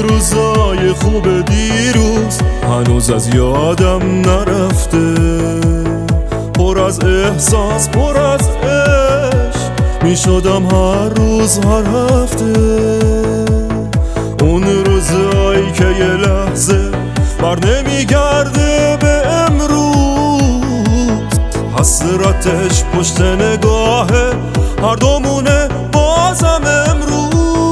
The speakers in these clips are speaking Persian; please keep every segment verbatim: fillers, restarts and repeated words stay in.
روزای خوب دیروز هنوز از یادم نرفته، پر از احساس پر از عشق می شدم هر روز هر هفته. اون روزایی که یه لحظه بر نمیگرده به امروز، حسرتش پشت نگاه هر دومونه بازم امروز.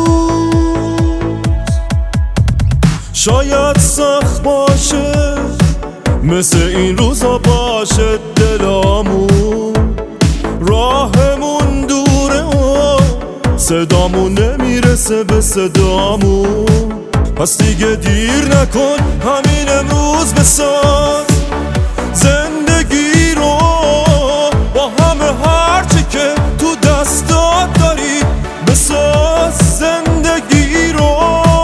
شاید سخت باشه مثل این روزا باشه دلامون، راهمون دوره و صدامون نمیرسه به صدامون. پس دیگه دیر نکن همین امروز بساز زندگی رو با همه هرچی که تو دستات داری، بساز زندگی رو.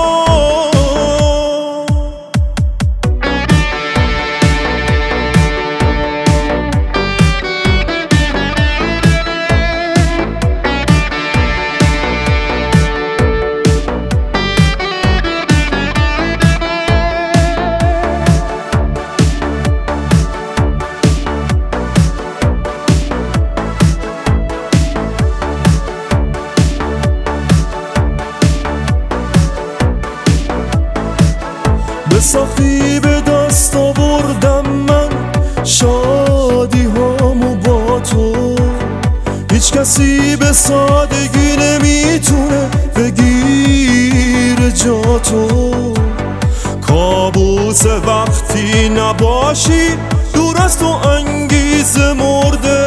سختی به دست آوردم من شادی هامو با تو، هیچ کسی به سادگی نمیتونه بگیر جا تو. کابوس وقتی نباشی دور از تو انگیزه مرده،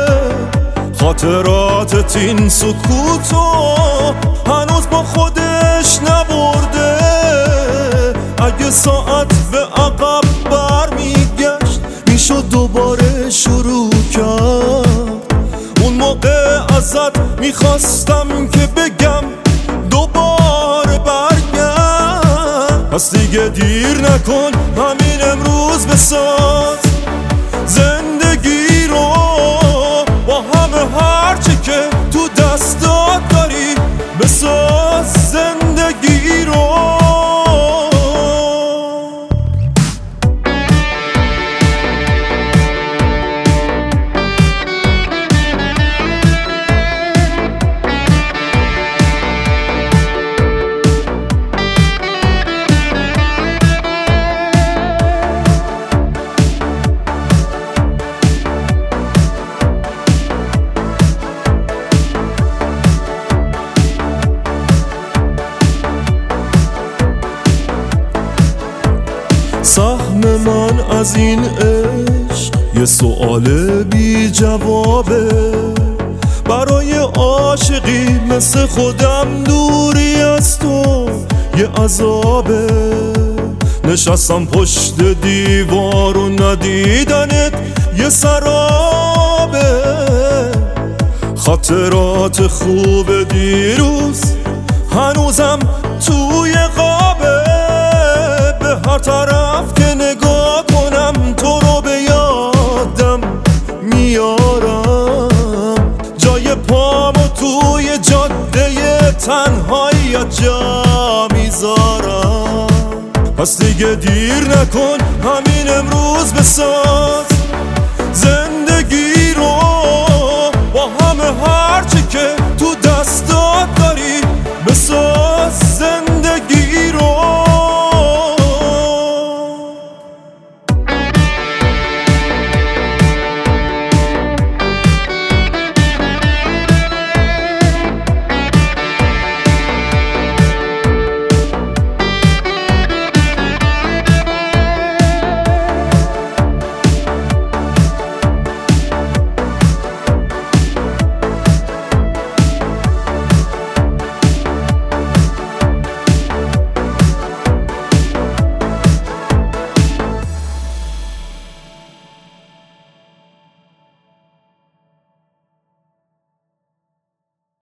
خاطراتت این سکوتو هنوز با خودش نبرده. اگه ساعت به عقب بر میگشت میشد دوباره شروع کرد. اون موقع ازت میخواستم که بگم دوباره برگرد. پس دیگه دیر نکن همین امروز بساز زندگی رو با همه هرچی که تو دستات داری، بساز زندگی رو. سهم من از این عشق یه سؤال بی جوابه، برای عاشقی مثل خودم دوری از تو یه عذابه. نشستم پشت دیوار و ندیدنت یه سرابه، خاطرات خوب دیروز هنوزم توی قابه. به هر طرف که نگاه کنم تو رو به یادم میارم، جای پامو توی جاده تنهاییت جا میذارم. پس دیگه دیر نکن همین امروز بساز زندگی رو با همه هرچی که تو دستات داری، بساز زندگی